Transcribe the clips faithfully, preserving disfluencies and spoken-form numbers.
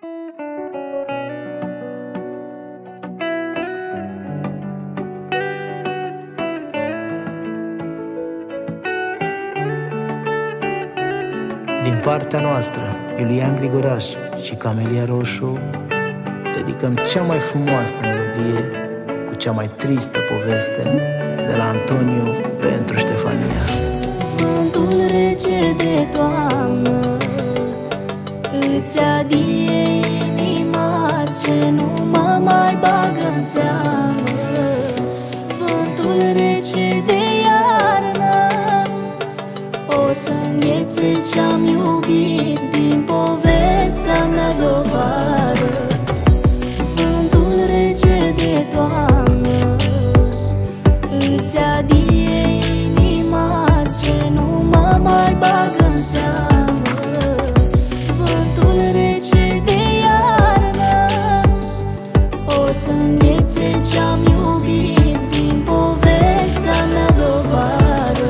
Din partea noastră, Iulian Grigoraș și Camelia Roșu, dedicăm cea mai frumoasă melodie cu cea mai tristă poveste de la Antoniu pentru Ștefania. Vântul rece de toamnă îți adie inima ce nu mă mai bagă în seamă. Vântul rece de iarnă o să înghețe ce-am iubit din povestea mea dovară. Vântul rece de toamnă îți adie inima ce nu mă mai bagă în seamă. Vântul rece de iarnă o să înghețe ce-am iubit din povestea mea dovară.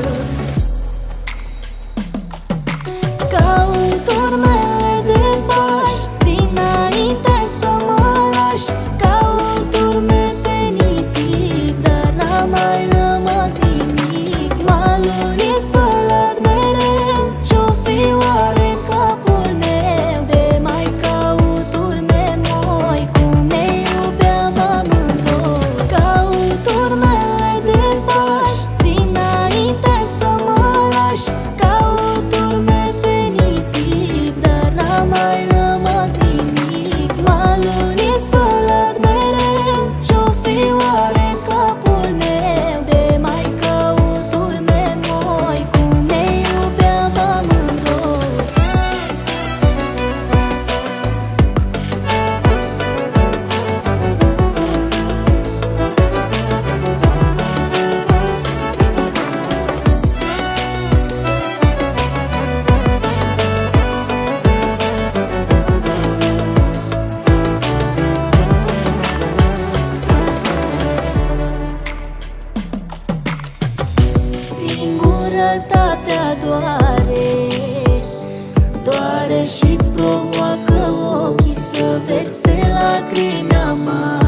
Caut urmele de pași dinainte să mă lași. Caut urme pe nisip, dar n-a mai rămas nimic. Malul-i spălat mereu și-o fi oare capul meu. De mai caut urme noi, cum ne iubeam amândoi. Caut urmele de pași dinainte să mă lași. Caut urme pe nisip, dar n-a mai rămas nimic. Malul-i spălat mereu și-o fi oare capul meu. De mai caut urme noi, cum ne iubeam amândoi. Singurătatea doare, doare și-ți provoacă ochii să verse lacrimi amare.